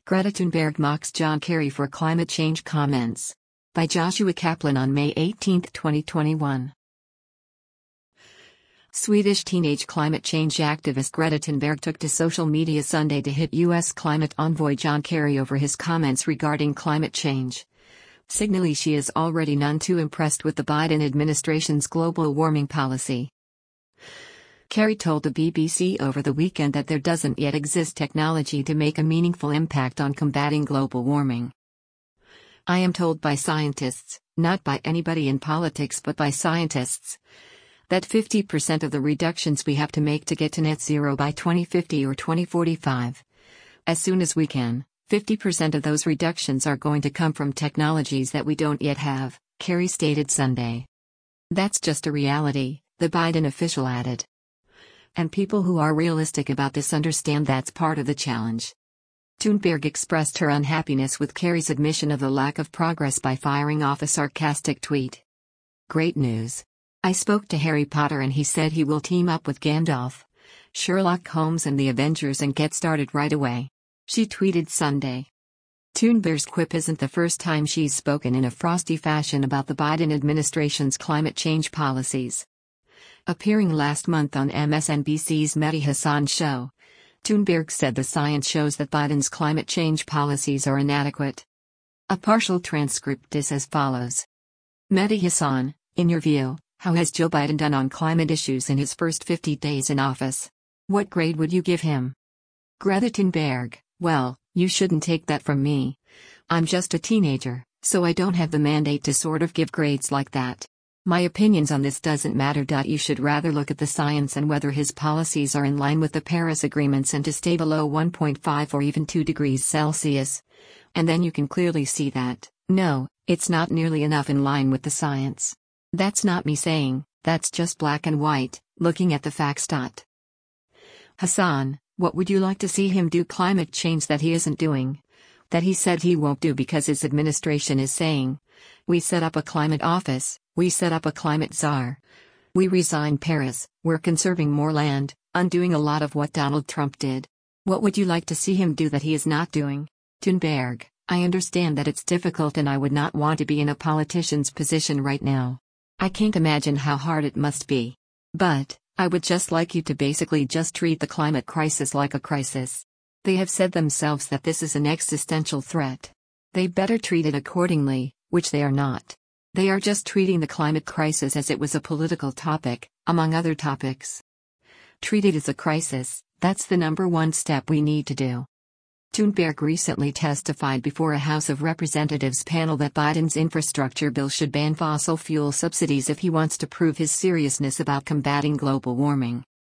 Greta Thunberg mocks John Kerry for climate change comments. By Joshua Kaplan on May 18, 2021. Swedish teenage climate change activist Greta Thunberg took to social media Sunday to hit U.S. climate envoy John Kerry over his comments regarding climate change. Signally, she is already none too impressed with the Biden administration's global warming policy. Kerry told the BBC over the weekend that there doesn't yet exist technology to make a meaningful impact on combating global warming. I am told by scientists, not by anybody in politics but by scientists, that 50% of the reductions we have to make to get to net zero by 2050 or 2045, as soon as we can, 50% of those reductions are going to come from technologies that we don't yet have, Kerry stated Sunday. That's just a reality, the Biden official added. And people who are realistic about this understand that's part of the challenge. Thunberg expressed her unhappiness with Kerry's admission of the lack of progress by firing off a sarcastic tweet. Great news. I spoke to Harry Potter and he said he will team up with Gandalf, Sherlock Holmes and the Avengers and get started right away. She tweeted Sunday. Thunberg's quip isn't the first time she's spoken in a frosty fashion about the Biden administration's climate change policies. Appearing last month on MSNBC's Mehdi Hasan show, Thunberg said the science shows that Biden's climate change policies are inadequate. A partial transcript is as follows. Mehdi Hasan, in your view, how has Joe Biden done on climate issues in his first 50 days in office? What grade would you give him? Greta Thunberg, well, you shouldn't take that from me. I'm just a teenager, so I don't have the mandate to sort of give grades like that. My opinions on this doesn't matter. You should rather look at the science and whether his policies are in line with the Paris agreements and to stay below 1.5 or even 2 degrees Celsius. And then you can clearly see that, no, it's not nearly enough in line with the science. That's not me saying, that's just black and white, looking at the facts. Hasan, what would you like to see him do climate change that he isn't doing? That he said he won't do because his administration is saying, we set up a climate office. We set up a climate czar. We resigned Paris, we're conserving more land, undoing a lot of what Donald Trump did. What would you like to see him do that he is not doing? Thunberg, I understand that it's difficult and I would not want to be in a politician's position right now. I can't imagine how hard it must be. But, I would just like you to basically just treat the climate crisis like a crisis. They have said themselves that this is an existential threat. They better treat it accordingly, which they are not. They are just treating the climate crisis as it was a political topic, among other topics. Treat it as a crisis, that's the number one step we need to do. Thunberg recently testified before a House of Representatives panel that Biden's infrastructure bill should ban fossil fuel subsidies if he wants to prove his seriousness about combating global warming.